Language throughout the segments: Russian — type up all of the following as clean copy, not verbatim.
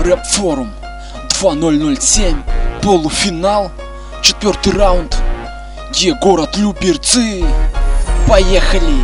Рэп-форум 2007, полуфинал, 4-й раунд. Город Люберцы. Поехали!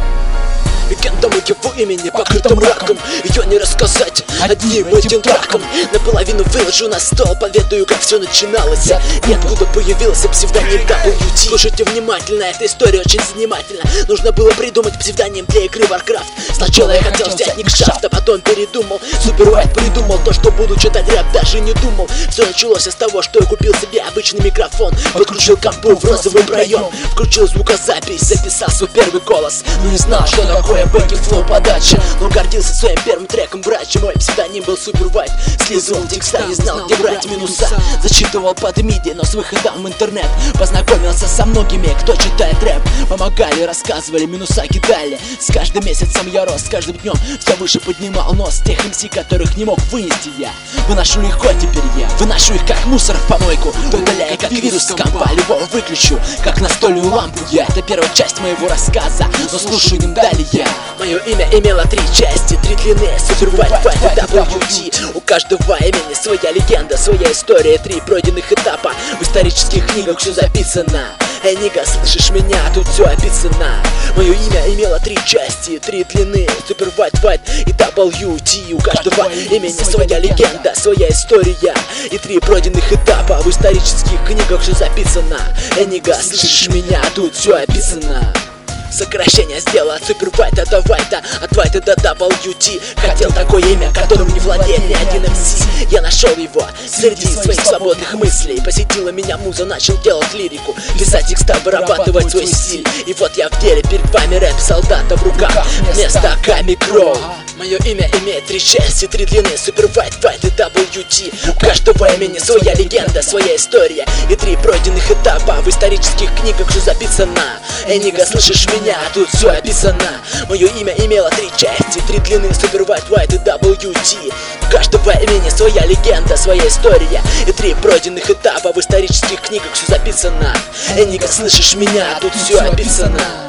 Легенда моего имени покрыта мраком. Ее не рассказать одним этим траком. Наполовину выложу на стол, поведаю, как все начиналось и откуда появился псевдоним WT. Слушайте внимательно, эта история очень занимательна. Нужно было придумать псевдоним для игры Warcraft. Сначала я хотел взять ник Шафт, а потом передумал. Супер White придумал то, что буду читать рэп, даже не думал. Все началось с того, что я купил себе обычный микрофон, подключил компу в розовый проем, включил звукозапись, записал свой первый голос. Но не знал, что такое бэки-флоу подача, но гордился своим первым треком, братья. Мой псевдоним был Супер White. Слизывал текста, не знал, где брать минуса. Зачитывал под миди, но с выходом в интернет познакомился со многими, кто читает рэп. Помогали, рассказывали, минуса кидали. С каждым месяцем я рос, с каждым днем все выше поднимал нос. Тех МС, которых не мог вынести я, выношу легко теперь я. Выношу их как мусор в помойку, то удаляя как вирус с компа. Любого выключу, как настольную лампу я. Это первая часть моего рассказа, но слушаем далее. Мое имя имело 3 части, 3 длины, Супер White, White и WT. У каждого имени своя легенда, своя история, 3 пройденных этапа. В исторических книгах все записано. Эй, нига, слышишь меня? Тут все описано. Мое имя имело 3 части, 3 длины, Супер White, White и WT. У каждого имени своя легенда, своя история и 3 пройденных этапа. В исторических книгах все записано. Эй, нига, слышишь меня? Тут все описано. Сокращение сделал от Супер White до White, от White до WT. Хотел такое имя, которым не владеет ни один МС. Я нашел его среди своих свободных мыслей. Посетила меня муза, начал делать лирику, писать текста, вырабатывать свой стиль. И вот я в деле, перед вами рэп солдата в руках вместо АК-микро. Мое имя имеет 3 части, 3 длины, Супер White, White и WT. У каждого имени своя легенда, своя история и 3 пройденных этапа. В исторических книгах все записано. Эй, нига, слышишь меня? Тут все описано. Мое имя имело 3 части, 3 длины, Супер White, White и WT. У каждого имени своя легенда, своя история и 3 пройденных этапа. В исторических книгах все записано. Эй, нига, слышишь меня? Тут все описано.